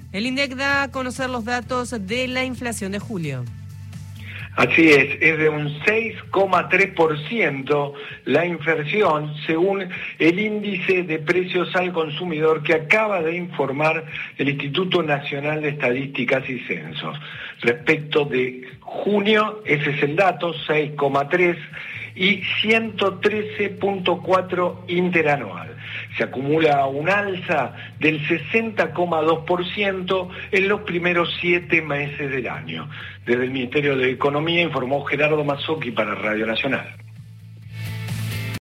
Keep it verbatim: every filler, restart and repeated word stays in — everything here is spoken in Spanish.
El INDEC da a conocer los datos de la inflación de julio. Así es, es de un seis coma tres por ciento la inflación según el índice de precios al consumidor que acaba de informar el Instituto Nacional de Estadísticas y Censos. Respecto de junio, ese es el dato, seis coma tres y ciento trece punto cuatro interanual. Se acumula un alza del sesenta coma dos por ciento en los primeros siete meses del año. Desde el Ministerio de Economía informó Gerardo Mazzocchi para Radio Nacional.